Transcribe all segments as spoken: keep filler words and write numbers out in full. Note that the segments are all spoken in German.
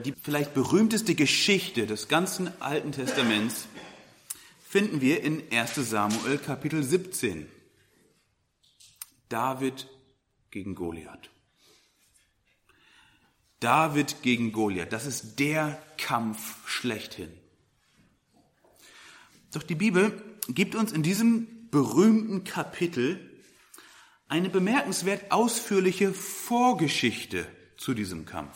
Die vielleicht berühmteste Geschichte des ganzen Alten Testaments finden wir in erster Samuel Kapitel siebzehn. David gegen Goliath. David gegen Goliath, das ist der Kampf schlechthin. Doch die Bibel gibt uns in diesem berühmten Kapitel eine bemerkenswert ausführliche Vorgeschichte zu diesem Kampf.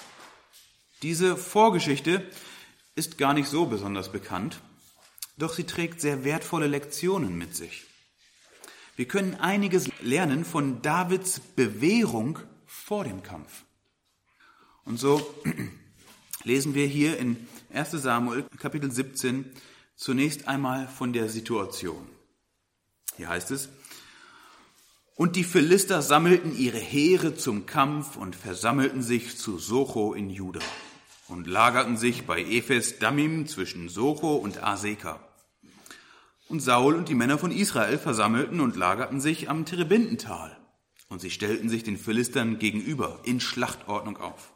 Diese Vorgeschichte ist gar nicht so besonders bekannt, doch sie trägt sehr wertvolle Lektionen mit sich. Wir können einiges lernen von Davids Bewährung vor dem Kampf. Und so lesen wir hier in erster Samuel Kapitel siebzehn zunächst einmal von der Situation. Hier heißt es: Und die Philister sammelten ihre Heere zum Kampf und versammelten sich zu Socho in Juda und lagerten sich bei Ephes Dammim zwischen Socho und Aseka. Und Saul und die Männer von Israel versammelten und lagerten sich am Terebintental. Und sie stellten sich den Philistern gegenüber in Schlachtordnung auf.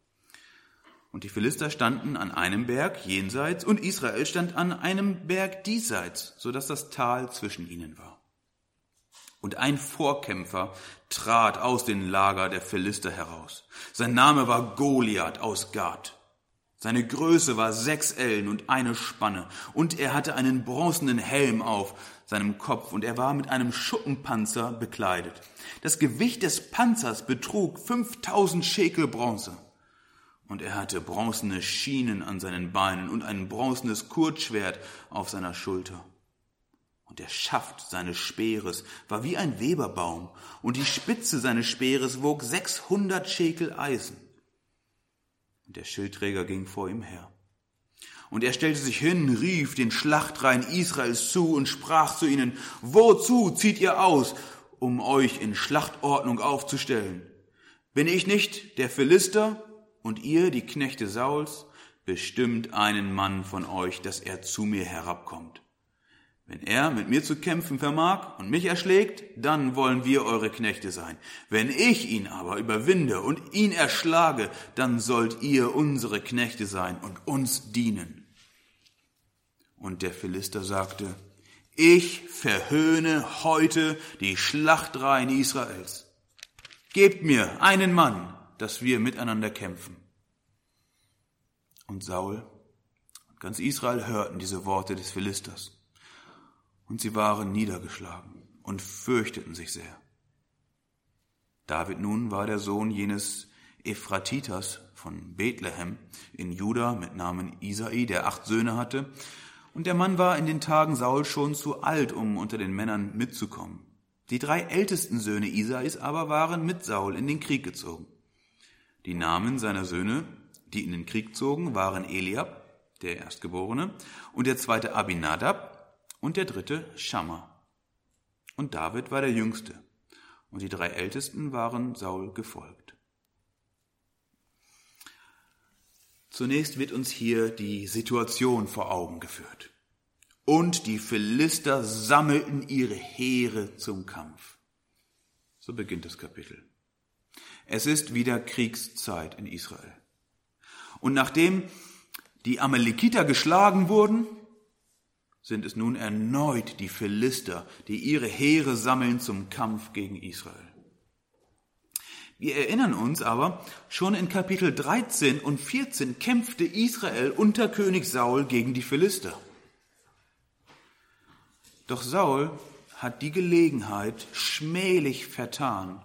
Und die Philister standen an einem Berg jenseits und Israel stand an einem Berg diesseits, so dass das Tal zwischen ihnen war. Und ein Vorkämpfer trat aus dem Lager der Philister heraus. Sein Name war Goliath aus Gat. Seine Größe war sechs Ellen und eine Spanne, und er hatte einen bronzenen Helm auf seinem Kopf, und er war mit einem Schuppenpanzer bekleidet. Das Gewicht des Panzers betrug fünftausend Schekel Bronze, und er hatte bronzene Schienen an seinen Beinen und ein bronzenes Kurzschwert auf seiner Schulter. Und der Schaft seines Speeres war wie ein Weberbaum, und die Spitze seines Speeres wog sechshundert Schekel Eisen. Und der Schildträger ging vor ihm her. Und er stellte sich hin, rief den Schlachtreihen Israels zu und sprach zu ihnen: Wozu zieht ihr aus, um euch in Schlachtordnung aufzustellen? Bin ich nicht der Philister und ihr, die Knechte Sauls? Bestimmt einen Mann von euch, dass er zu mir herabkommt. Wenn er mit mir zu kämpfen vermag und mich erschlägt, dann wollen wir eure Knechte sein. Wenn ich ihn aber überwinde und ihn erschlage, dann sollt ihr unsere Knechte sein und uns dienen. Und der Philister sagte: Ich verhöhne heute die Schlachtreihen Israels. Gebt mir einen Mann, dass wir miteinander kämpfen. Und Saul und ganz Israel hörten diese Worte des Philisters. Und sie waren niedergeschlagen und fürchteten sich sehr. David nun war der Sohn jenes Ephratitas von Bethlehem in Juda mit Namen Isai, der acht Söhne hatte. Und der Mann war in den Tagen Saul schon zu alt, um unter den Männern mitzukommen. Die drei ältesten Söhne Isais aber waren mit Saul in den Krieg gezogen. Die Namen seiner Söhne, die in den Krieg zogen, waren Eliab, der Erstgeborene, und der zweite Abinadab, und der dritte Schamma. Und David war der Jüngste. Und die drei Ältesten waren Saul gefolgt. Zunächst wird uns hier die Situation vor Augen geführt. Und die Philister sammelten ihre Heere zum Kampf. So beginnt das Kapitel. Es ist wieder Kriegszeit in Israel. Und nachdem die Amalekiter geschlagen wurden, sind es nun erneut die Philister, die ihre Heere sammeln zum Kampf gegen Israel. Wir erinnern uns aber, schon in Kapitel dreizehn und vierzehn kämpfte Israel unter König Saul gegen die Philister. Doch Saul hat die Gelegenheit schmählich vertan,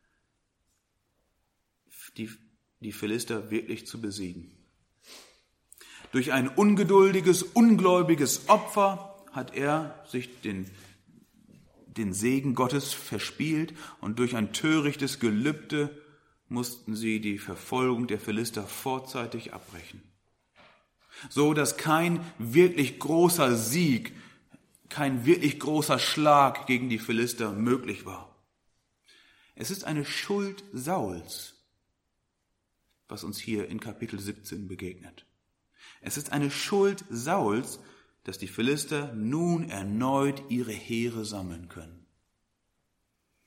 die, die Philister wirklich zu besiegen. Durch ein ungeduldiges, ungläubiges Opfer hat er sich den, den Segen Gottes verspielt, und durch ein törichtes Gelübde mussten sie die Verfolgung der Philister vorzeitig abbrechen. So dass kein wirklich großer Sieg, kein wirklich großer Schlag gegen die Philister möglich war. Es ist eine Schuld Sauls, was uns hier in Kapitel siebzehn begegnet. Es ist eine Schuld Sauls, dass die Philister nun erneut ihre Heere sammeln können.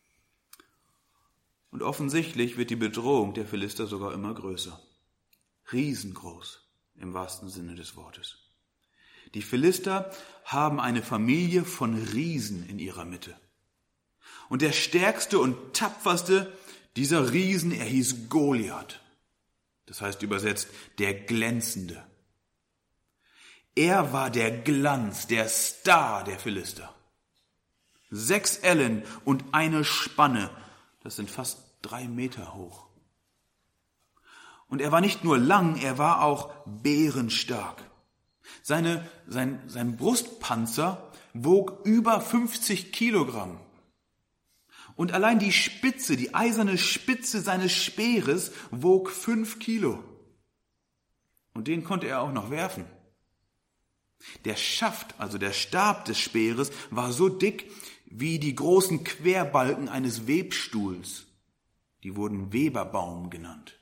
Und offensichtlich wird die Bedrohung der Philister sogar immer größer. riesengroß im wahrsten Sinne des Wortes. Die Philister haben eine Familie von Riesen in ihrer Mitte. Und der stärkste und tapferste dieser Riesen, er hieß Goliath. Das heißt übersetzt, der Glänzende. Er war der Glanz, der Star der Philister. Sechs Ellen und eine Spanne, das sind fast drei Meter hoch. Und er war nicht nur lang, er war auch bärenstark. Seine, sein, sein Brustpanzer wog über fünfzig Kilogramm. Und allein die Spitze, die eiserne Spitze seines Speeres wog fünf Kilo. Und den konnte er auch noch werfen. Der Schaft, also der Stab des Speeres, war so dick wie die großen Querbalken eines Webstuhls. Die wurden Weberbaum genannt.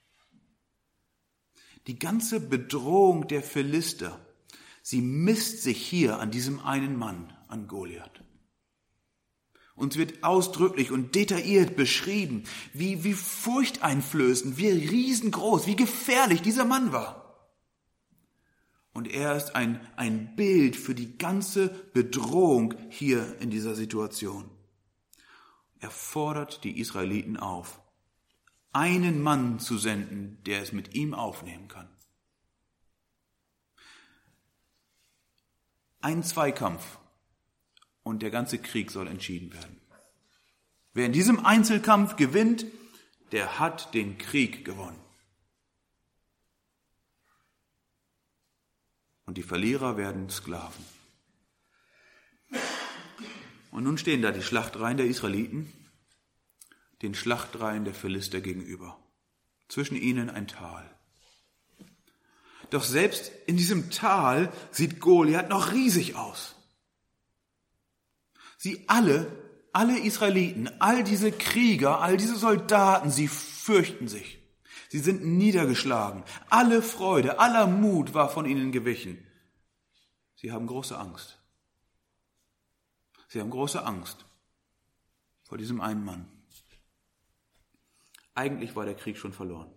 Die ganze Bedrohung der Philister, sie misst sich hier an diesem einen Mann, an Goliath. Uns wird ausdrücklich und detailliert beschrieben, wie, wie furchteinflößend, wie riesengroß, wie gefährlich dieser Mann war. Und er ist ein, ein Bild für die ganze Bedrohung hier in dieser Situation. Er fordert die Israeliten auf, einen Mann zu senden, der es mit ihm aufnehmen kann. Ein Zweikampf und der ganze Krieg soll entschieden werden. Wer in diesem Einzelkampf gewinnt, der hat den Krieg gewonnen. Und die Verlierer werden Sklaven. Und nun stehen da die Schlachtreihen der Israeliten, den Schlachtreihen der Philister gegenüber. Zwischen ihnen ein Tal. Doch selbst in diesem Tal sieht Goliath noch riesig aus. Sie alle, alle Israeliten, all diese Krieger, all diese Soldaten, sie fürchten sich. Sie sind niedergeschlagen. Alle Freude, aller Mut war von ihnen gewichen. Sie haben große Angst. Sie haben große Angst vor diesem einen Mann. Eigentlich war der Krieg schon verloren.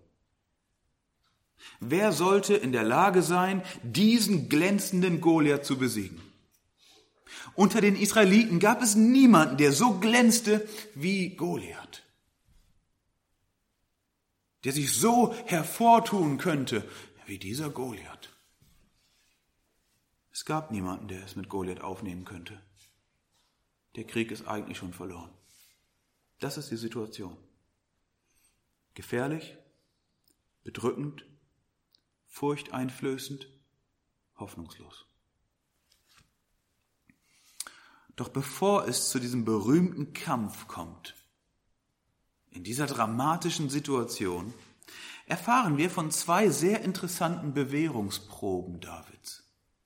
Wer sollte in der Lage sein, diesen glänzenden Goliath zu besiegen? Unter den Israeliten gab es niemanden, der so glänzte wie Goliath, der sich so hervortun könnte wie dieser Goliath. Es gab niemanden, der es mit Goliath aufnehmen könnte. Der Krieg ist eigentlich schon verloren. Das ist die Situation. Gefährlich, bedrückend, furchteinflößend, hoffnungslos. Doch bevor es zu diesem berühmten Kampf kommt, in dieser dramatischen Situation, erfahren wir von zwei sehr interessanten Bewährungsproben Davids.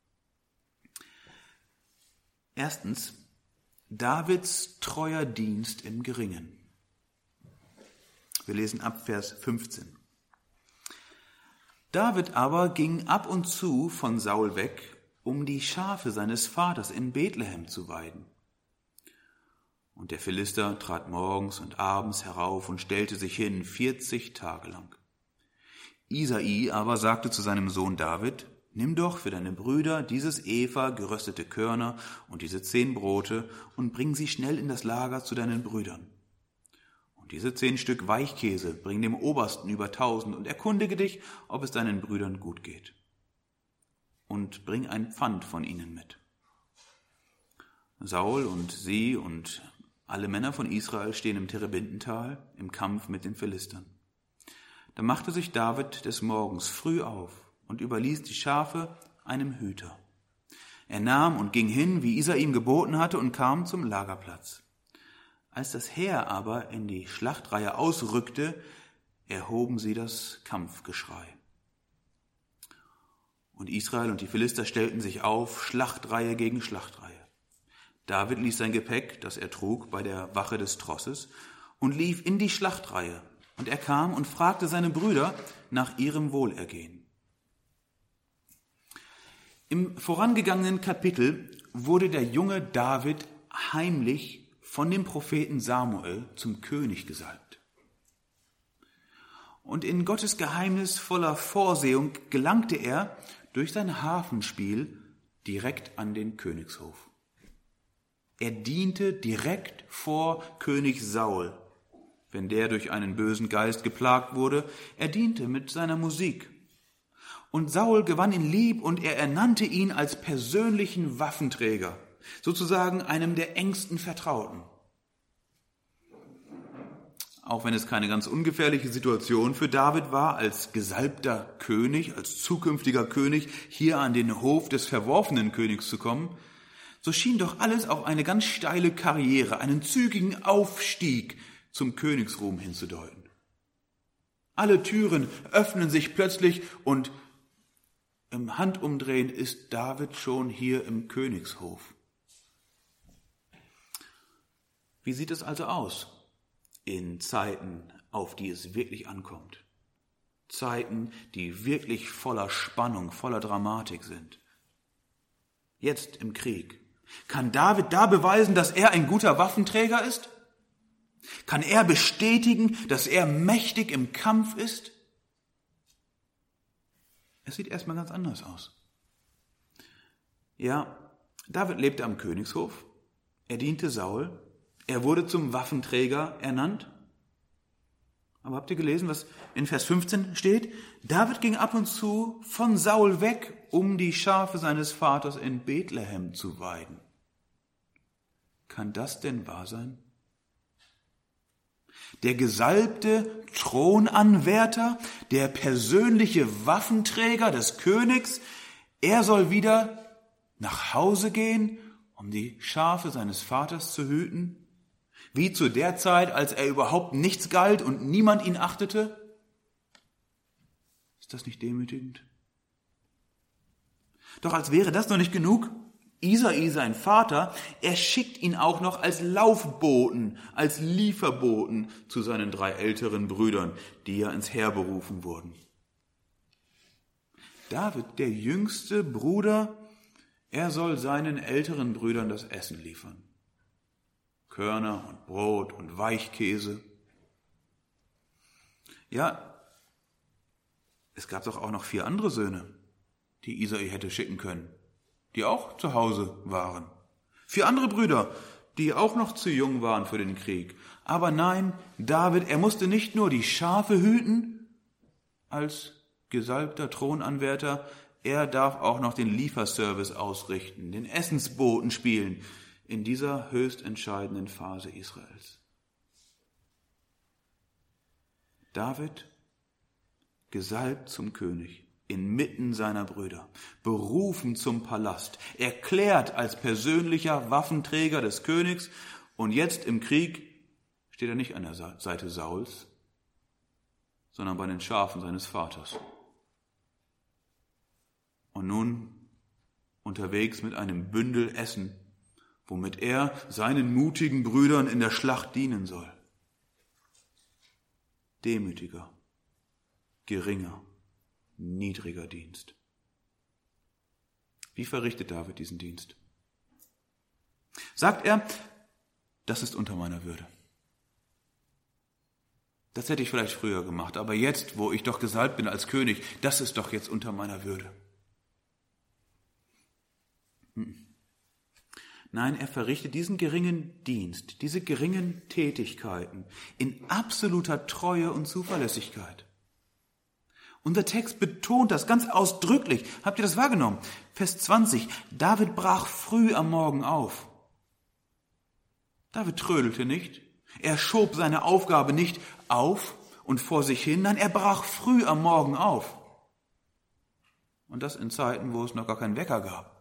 Erstens, Davids treuer Dienst im Geringen. Wir lesen ab Vers fünfzehn. David aber ging ab und zu von Saul weg, um die Schafe seines Vaters in Bethlehem zu weiden. Und der Philister trat morgens und abends herauf und stellte sich hin, vierzig Tage lang. Isai aber sagte zu seinem Sohn David, nimm doch für deine Brüder dieses Epha geröstete Körner und diese zehn Brote und bring sie schnell in das Lager zu deinen Brüdern. Und diese zehn Stück Weichkäse bring dem Obersten über tausend und erkundige dich, ob es deinen Brüdern gut geht. Und bring ein Pfand von ihnen mit. Saul und sie und alle Männer von Israel stehen im Terebintental im Kampf mit den Philistern. Da machte sich David des Morgens früh auf und überließ die Schafe einem Hüter. Er nahm und ging hin, wie Isai ihm geboten hatte, und kam zum Lagerplatz. Als das Heer aber in die Schlachtreihe ausrückte, erhoben sie das Kampfgeschrei. Und Israel und die Philister stellten sich auf, Schlachtreihe gegen Schlachtreihe. David ließ sein Gepäck, das er trug, bei der Wache des Trosses und lief in die Schlachtreihe. Und er kam und fragte seine Brüder nach ihrem Wohlergehen. Im vorangegangenen Kapitel wurde der junge David heimlich von dem Propheten Samuel zum König gesalbt. Und in Gottes geheimnisvoller Vorsehung gelangte er durch sein Harfenspiel direkt an den Königshof. Er diente direkt vor König Saul, wenn der durch einen bösen Geist geplagt wurde. Er diente mit seiner Musik. Und Saul gewann ihn lieb und er ernannte ihn als persönlichen Waffenträger, sozusagen einem der engsten Vertrauten. Auch wenn es keine ganz ungefährliche Situation für David war, als gesalbter König, als zukünftiger König hier an den Hof des verworfenen Königs zu kommen, so schien doch alles auf eine ganz steile Karriere, einen zügigen Aufstieg zum Königsruhm hinzudeuten. Alle Türen öffnen sich plötzlich und im Handumdrehen ist David schon hier im Königshof. Wie sieht es also aus in Zeiten, auf die es wirklich ankommt? Zeiten, die wirklich voller Spannung, voller Dramatik sind. Jetzt im Krieg. Kann David da beweisen, dass er ein guter Waffenträger ist? Kann er bestätigen, dass er mächtig im Kampf ist? Es sieht erstmal ganz anders aus. Ja, David lebte am Königshof, er diente Saul, er wurde zum Waffenträger ernannt. Aber habt ihr gelesen, was in Vers fünfzehn steht? David ging ab und zu von Saul weg, um die Schafe seines Vaters in Bethlehem zu weiden. Kann das denn wahr sein? Der gesalbte Thronanwärter, der persönliche Waffenträger des Königs, er soll wieder nach Hause gehen, um die Schafe seines Vaters zu hüten? Wie zu der Zeit, als er überhaupt nichts galt und niemand ihn achtete? Ist das nicht demütigend? Doch als wäre das noch nicht genug, Isai, sein Vater, er schickt ihn auch noch als Laufboten, als Lieferboten zu seinen drei älteren Brüdern, die ja ins Heer berufen wurden. David, der jüngste Bruder, er soll seinen älteren Brüdern das Essen liefern. Körner und Brot und Weichkäse. Ja, es gab doch auch noch vier andere Söhne, die Isai hätte schicken können, die auch zu Hause waren. Vier andere Brüder, die auch noch zu jung waren für den Krieg. Aber nein, David, er musste nicht nur die Schafe hüten als gesalbter Thronanwärter, er darf auch noch den Lieferservice ausrichten, den Essensboten spielen, in dieser höchst entscheidenden Phase Israels. David, gesalbt zum König, inmitten seiner Brüder, berufen zum Palast, erklärt als persönlicher Waffenträger des Königs, und jetzt im Krieg steht er nicht an der Seite Sauls, sondern bei den Schafen seines Vaters. Und nun unterwegs mit einem Bündel Essen, womit er seinen mutigen Brüdern in der Schlacht dienen soll. Demütiger, geringer, niedriger Dienst. Wie verrichtet David diesen Dienst? Sagt er, das ist unter meiner Würde. Das hätte ich vielleicht früher gemacht, aber jetzt, wo ich doch gesalbt bin als König, das ist doch jetzt unter meiner Würde. Nein, er verrichtet diesen geringen Dienst, diese geringen Tätigkeiten in absoluter Treue und Zuverlässigkeit. Unser Text betont das ganz ausdrücklich. Habt ihr das wahrgenommen? Vers zwanzig. David brach früh am Morgen auf. David trödelte nicht. Er schob seine Aufgabe nicht auf und vor sich hin. Nein, er brach früh am Morgen auf. Und das in Zeiten, wo es noch gar keinen Wecker gab.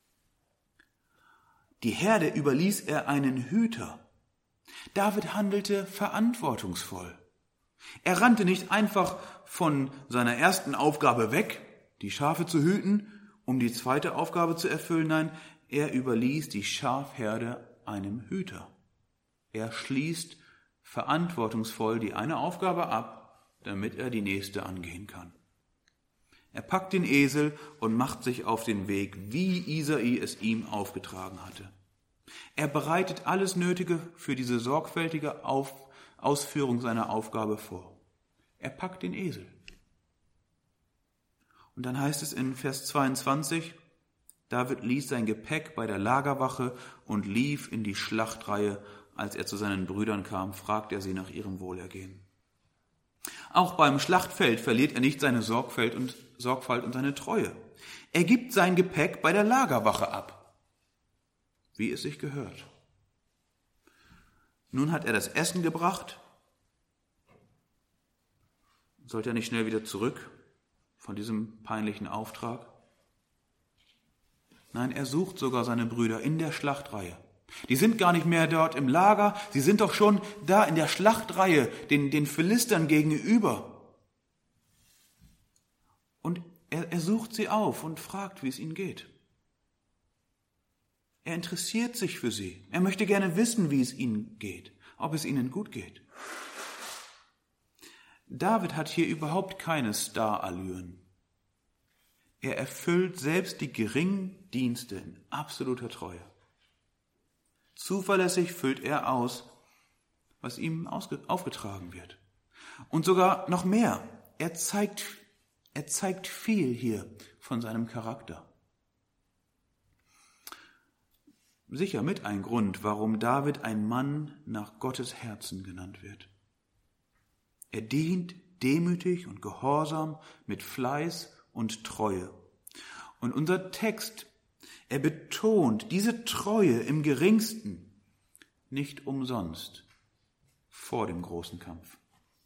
Die Herde überließ er einen Hüter. David handelte verantwortungsvoll. Er rannte nicht einfach von seiner ersten Aufgabe weg, die Schafe zu hüten, um die zweite Aufgabe zu erfüllen. Nein, er überließ die Schafherde einem Hüter. Er schließt verantwortungsvoll die eine Aufgabe ab, damit er die nächste angehen kann. Er packt den Esel und macht sich auf den Weg, wie Isai es ihm aufgetragen hatte. Er bereitet alles Nötige für diese sorgfältige Auf- Ausführung seiner Aufgabe vor. Er packt den Esel. Und dann heißt es in Vers zweiundzwanzig, David ließ sein Gepäck bei der Lagerwache und lief in die Schlachtreihe. Als er zu seinen Brüdern kam, fragte er sie nach ihrem Wohlergehen. Auch beim Schlachtfeld verliert er nicht seine Sorgfalt und, Sorgfalt und seine Treue. Er gibt sein Gepäck bei der Lagerwache ab, wie es sich gehört. Nun hat er das Essen gebracht. Sollte er nicht schnell wieder zurück von diesem peinlichen Auftrag? Nein, er sucht sogar seine Brüder in der Schlachtreihe. Die sind gar nicht mehr dort im Lager, sie sind doch schon da in der Schlachtreihe, den, den Philistern gegenüber. Und er, er sucht sie auf und fragt, wie es ihnen geht. Er interessiert sich für sie. Er möchte gerne wissen, wie es ihnen geht, ob es ihnen gut geht. David hat hier überhaupt keine Starallüren. Er erfüllt selbst die geringen Dienste in absoluter Treue. Zuverlässig füllt er aus, was ihm aufgetragen wird. Und sogar noch mehr. Er zeigt, er zeigt viel hier von seinem Charakter. Sicher mit ein Grund, warum David ein Mann nach Gottes Herzen genannt wird. Er dient demütig und gehorsam mit Fleiß und Treue. Und unser Text, er betont diese Treue im Geringsten nicht umsonst vor dem großen Kampf.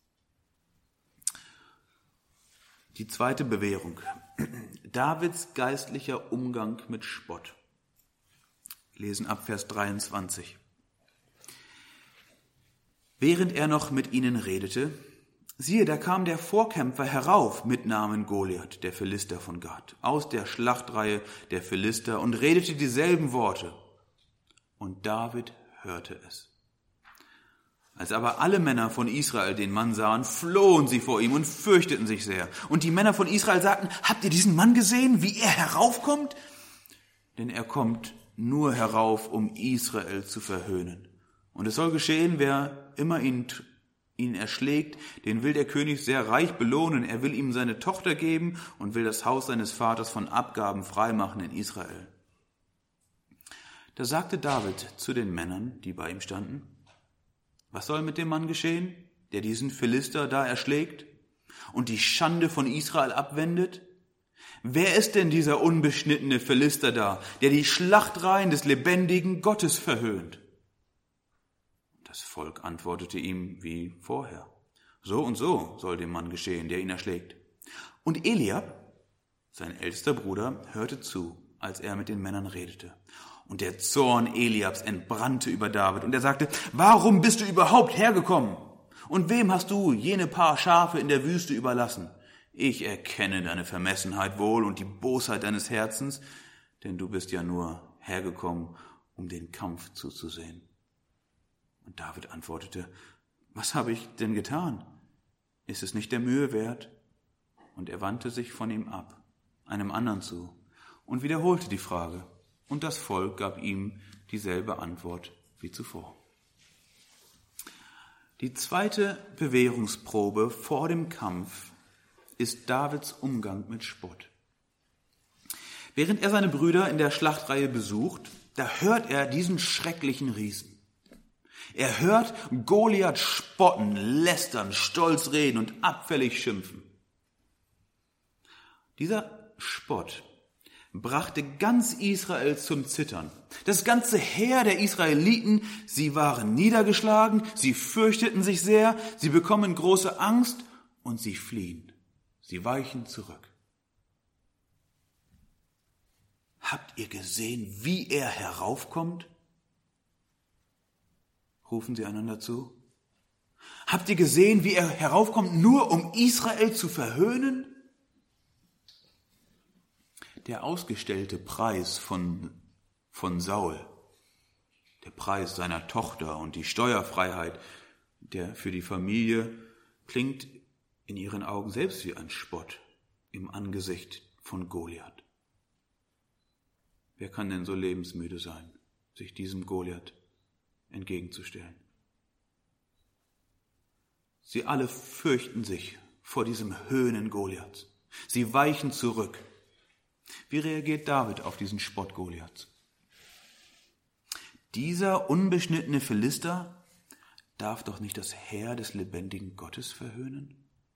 Die zweite Bewährung, Davids geistlicher Umgang mit Spott. Wir lesen ab Vers dreiundzwanzig. Während er noch mit ihnen redete, siehe, da kam der Vorkämpfer herauf mit Namen Goliath, der Philister von Gat, aus der Schlachtreihe der Philister und redete dieselben Worte. Und David hörte es. Als aber alle Männer von Israel den Mann sahen, flohen sie vor ihm und fürchteten sich sehr. Und die Männer von Israel sagten, habt ihr diesen Mann gesehen, wie er heraufkommt? Denn er kommt nur herauf, um Israel zu verhöhnen. Und es soll geschehen, wer immer ihn ihn erschlägt, den will der König sehr reich belohnen. Er will ihm seine Tochter geben und will das Haus seines Vaters von Abgaben freimachen in Israel. Da sagte David zu den Männern, die bei ihm standen, was soll mit dem Mann geschehen, der diesen Philister da erschlägt und die Schande von Israel abwendet? Wer ist denn dieser unbeschnittene Philister da, der die Schlachtreihen des lebendigen Gottes verhöhnt? Das Volk antwortete ihm wie vorher. So und so soll dem Mann geschehen, der ihn erschlägt. Und Eliab, sein ältester Bruder, hörte zu, als er mit den Männern redete. Und der Zorn Eliabs entbrannte über David. Und er sagte, warum bist du überhaupt hergekommen? Und wem hast du jene paar Schafe in der Wüste überlassen? Ich erkenne deine Vermessenheit wohl und die Bosheit deines Herzens, denn du bist ja nur hergekommen, um den Kampf zuzusehen. Und David antwortete, was habe ich denn getan? Ist es nicht der Mühe wert? Und er wandte sich von ihm ab, einem anderen zu, und wiederholte die Frage. Und das Volk gab ihm dieselbe Antwort wie zuvor. Die zweite Bewährungsprobe vor dem Kampf ist Davids Umgang mit Spott. Während er seine Brüder in der Schlachtreihe besucht, da hört er diesen schrecklichen Riesen. Er hört Goliath spotten, lästern, stolz reden und abfällig schimpfen. Dieser Spott brachte ganz Israel zum Zittern. Das ganze Heer der Israeliten, sie waren niedergeschlagen, sie fürchteten sich sehr, sie bekommen große Angst und sie fliehen. Sie weichen zurück. Habt ihr gesehen, wie er heraufkommt? Rufen sie einander zu. Habt ihr gesehen, wie er heraufkommt, nur um Israel zu verhöhnen? Der ausgestellte Preis von, von Saul, der Preis seiner Tochter und die Steuerfreiheit, der für die Familie, klingt in ihren Augen selbst wie ein Spott im Angesicht von Goliath. Wer kann denn so lebensmüde sein, sich diesem Goliath entgegenzustellen? Sie alle fürchten sich vor diesem Höhnen Goliaths. Sie weichen zurück. Wie reagiert David auf diesen Spott Goliaths? Dieser unbeschnittene Philister darf doch nicht das Heer des lebendigen Gottes verhöhnen?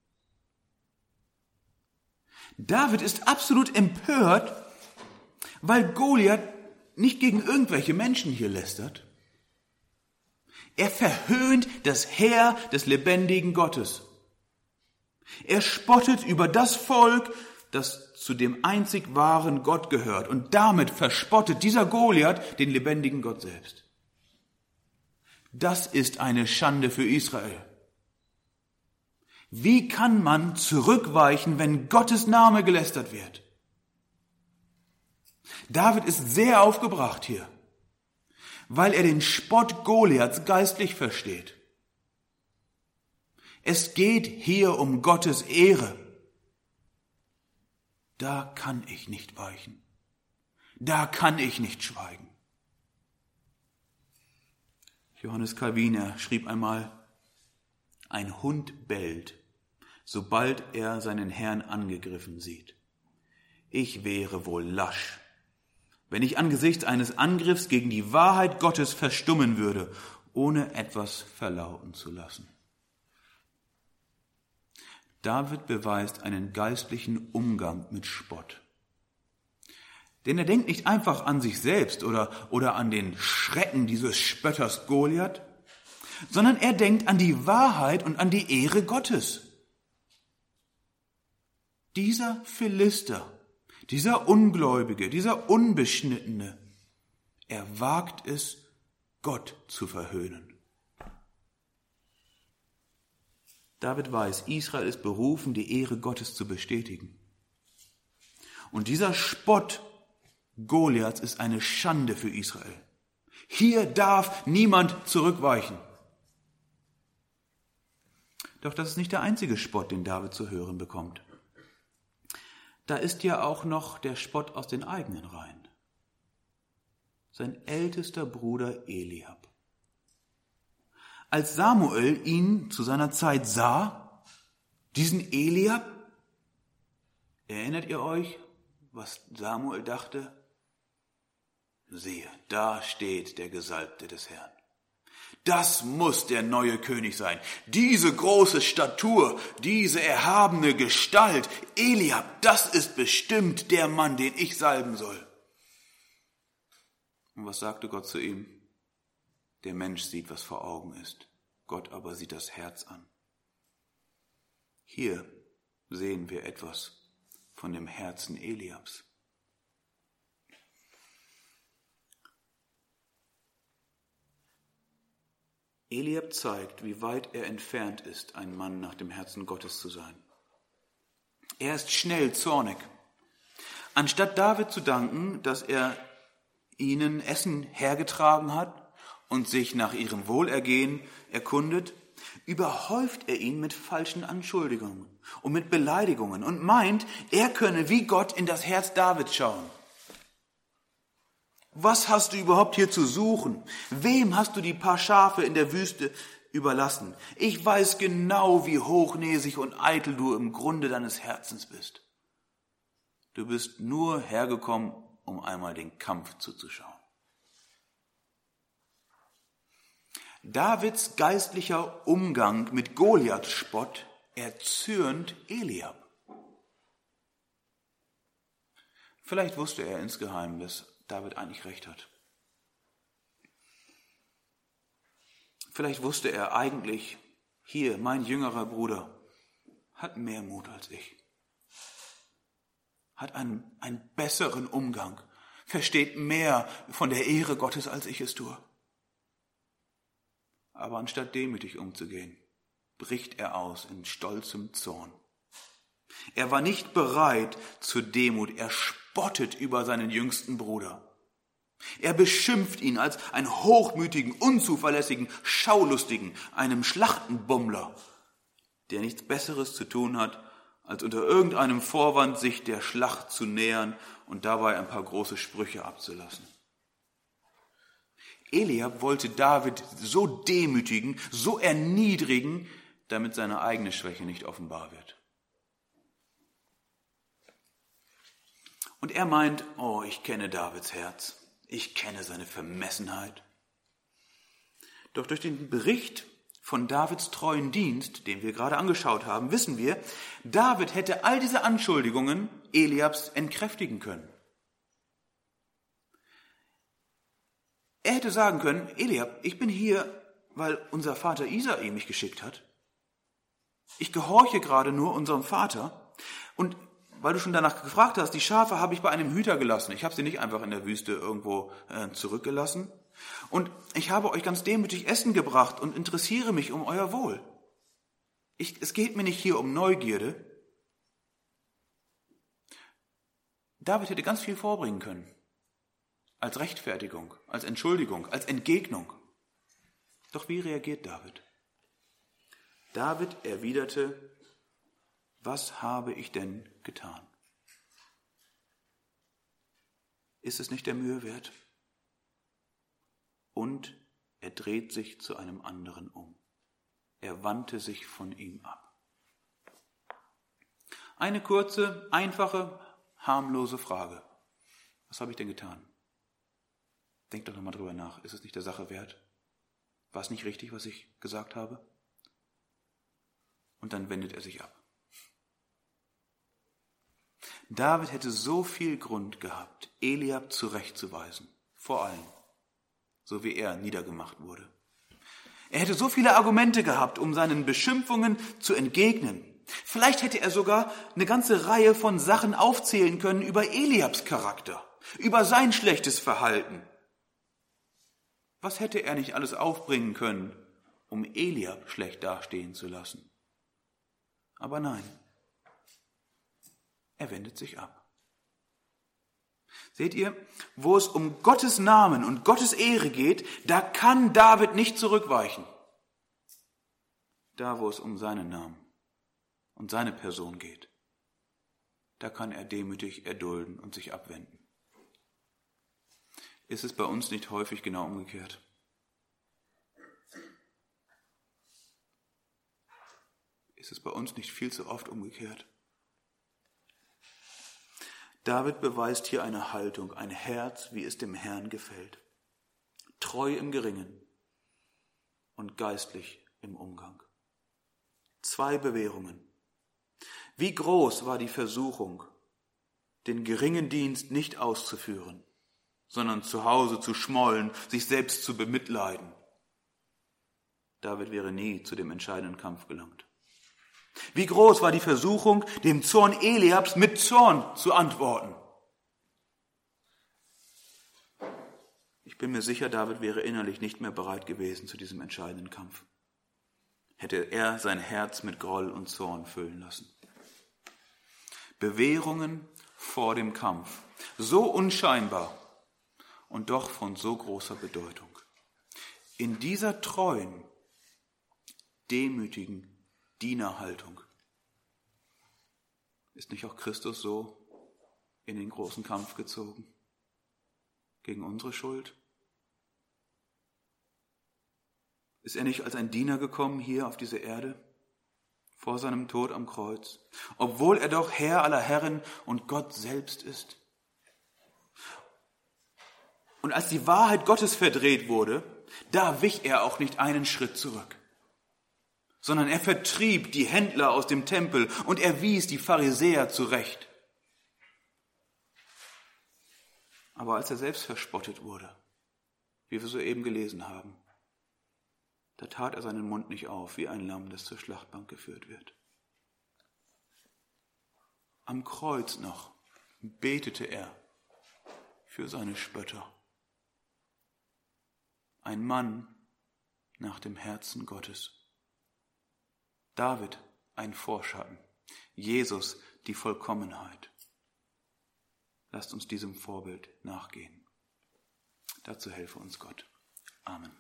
David ist absolut empört, weil Goliath nicht gegen irgendwelche Menschen hier lästert. Er verhöhnt das Heer des lebendigen Gottes. Er spottet über das Volk, das zu dem einzig wahren Gott gehört. Und damit verspottet dieser Goliath den lebendigen Gott selbst. Das ist eine Schande für Israel. Wie kann man zurückweichen, wenn Gottes Name gelästert wird? David ist sehr aufgebracht hier, weil er den Spott Goliaths geistlich versteht. Es geht hier um Gottes Ehre. Da kann ich nicht weichen. Da kann ich nicht schweigen. Johannes Calvin, er schrieb einmal, ein Hund bellt, sobald er seinen Herrn angegriffen sieht. Ich wäre wohl lasch, wenn ich angesichts eines Angriffs gegen die Wahrheit Gottes verstummen würde, ohne etwas verlauten zu lassen. David beweist einen geistlichen Umgang mit Spott. Denn er denkt nicht einfach an sich selbst oder, oder an den Schrecken dieses Spötters Goliath, sondern er denkt an die Wahrheit und an die Ehre Gottes. Dieser Philister, dieser Ungläubige, dieser Unbeschnittene, er wagt es, Gott zu verhöhnen. David weiß, Israel ist berufen, die Ehre Gottes zu bestätigen. Und dieser Spott Goliaths ist eine Schande für Israel. Hier darf niemand zurückweichen. Doch das ist nicht der einzige Spott, den David zu hören bekommt. Da ist ja auch noch der Spott aus den eigenen Reihen. Sein ältester Bruder Eliab. Als Samuel ihn zu seiner Zeit sah, diesen Eliab, erinnert ihr euch, was Samuel dachte? Siehe, da steht der Gesalbte des Herrn. Das muss der neue König sein. Diese große Statur, diese erhabene Gestalt, Eliab, das ist bestimmt der Mann, den ich salben soll. Und was sagte Gott zu ihm? Der Mensch sieht, was vor Augen ist. Gott aber sieht das Herz an. Hier sehen wir etwas von dem Herzen Eliabs. Eliab zeigt, wie weit er entfernt ist, ein Mann nach dem Herzen Gottes zu sein. Er ist schnell zornig. Anstatt David zu danken, dass er ihnen Essen hergetragen hat und sich nach ihrem Wohlergehen erkundet, überhäuft er ihn mit falschen Anschuldigungen und mit Beleidigungen und meint, er könne wie Gott in das Herz Davids schauen. Was hast du überhaupt hier zu suchen? Wem hast du die paar Schafe in der Wüste überlassen? Ich weiß genau, wie hochnäsig und eitel du im Grunde deines Herzens bist. Du bist nur hergekommen, um einmal den Kampf zuzuschauen. Davids geistlicher Umgang mit Goliaths Spott erzürnt Eliab. Vielleicht wusste er insgeheim, dass David eigentlich recht hat. Vielleicht wusste er eigentlich, hier, mein jüngerer Bruder hat mehr Mut als ich, hat einen, einen besseren Umgang, versteht mehr von der Ehre Gottes, als ich es tue. Aber anstatt demütig umzugehen, bricht er aus in stolzem Zorn. Er war nicht bereit zur Demut, er spottet über seinen jüngsten Bruder. Er beschimpft ihn als einen hochmütigen, unzuverlässigen, schaulustigen, einem Schlachtenbummler, der nichts Besseres zu tun hat, als unter irgendeinem Vorwand sich der Schlacht zu nähern und dabei ein paar große Sprüche abzulassen. Eliab wollte David so demütigen, so erniedrigen, damit seine eigene Schwäche nicht offenbar wird. Und er meint, oh, ich kenne Davids Herz, ich kenne seine Vermessenheit. Doch durch den Bericht von Davids treuen Dienst, den wir gerade angeschaut haben, wissen wir, David hätte all diese Anschuldigungen Eliabs entkräftigen können. Er hätte sagen können, Eliab, ich bin hier, weil unser Vater Isai mich geschickt hat. Ich gehorche gerade nur unserem Vater. Und weil du schon danach gefragt hast, die Schafe habe ich bei einem Hüter gelassen. Ich habe sie nicht einfach in der Wüste irgendwo äh, zurückgelassen. Und ich habe euch ganz demütig Essen gebracht und interessiere mich um euer Wohl. Ich, es geht mir nicht hier um Neugierde. David hätte ganz viel vorbringen können. Als Rechtfertigung, als Entschuldigung, als Entgegnung. Doch wie reagiert David? David erwiderte, was habe ich denn getan? Ist es nicht der Mühe wert? Und er dreht sich zu einem anderen um. Er wandte sich von ihm ab. Eine kurze, einfache, harmlose Frage. Was habe ich denn getan? Denk doch nochmal drüber nach. Ist es nicht der Sache wert? War es nicht richtig, was ich gesagt habe? Und dann wendet er sich ab. David hätte so viel Grund gehabt, Eliab zurechtzuweisen. Vor allem, so wie er niedergemacht wurde. Er hätte so viele Argumente gehabt, um seinen Beschimpfungen zu entgegnen. Vielleicht hätte er sogar eine ganze Reihe von Sachen aufzählen können über Eliabs Charakter, über sein schlechtes Verhalten. Was hätte er nicht alles aufbringen können, um Eliab schlecht dastehen zu lassen? Aber nein, er wendet sich ab. Seht ihr, wo es um Gottes Namen und Gottes Ehre geht, da kann David nicht zurückweichen. Da, wo es um seinen Namen und seine Person geht, da kann er demütig erdulden und sich abwenden. Ist es bei uns nicht häufig genau umgekehrt? Ist es bei uns nicht viel zu oft umgekehrt? David beweist hier eine Haltung, ein Herz, wie es dem Herrn gefällt. Treu im Geringen und geistlich im Umgang. Zwei Bewährungen. Wie groß war die Versuchung, den geringen Dienst nicht auszuführen, sondern zu Hause zu schmollen, sich selbst zu bemitleiden. David wäre nie zu dem entscheidenden Kampf gelangt. Wie groß war die Versuchung, dem Zorn Eliabs mit Zorn zu antworten. Ich bin mir sicher, David wäre innerlich nicht mehr bereit gewesen zu diesem entscheidenden Kampf. Hätte er sein Herz mit Groll und Zorn füllen lassen. Bewährungen vor dem Kampf, so unscheinbar und doch von so großer Bedeutung. In dieser treuen, demütigen Dienerhaltung ist nicht auch Christus so in den großen Kampf gezogen gegen unsere Schuld? Ist er nicht als ein Diener gekommen hier auf diese Erde vor seinem Tod am Kreuz, obwohl er doch Herr aller Herren und Gott selbst ist? Und als die Wahrheit Gottes verdreht wurde, da wich er auch nicht einen Schritt zurück, sondern er vertrieb die Händler aus dem Tempel und er wies die Pharisäer zurecht. Aber als er selbst verspottet wurde, wie wir soeben gelesen haben, da tat er seinen Mund nicht auf, wie ein Lamm, das zur Schlachtbank geführt wird. Am Kreuz noch betete er für seine Spötter. Ein Mann nach dem Herzen Gottes. David ein Vorschatten, Jesus die Vollkommenheit. Lasst uns diesem Vorbild nachgehen. Dazu helfe uns Gott. Amen.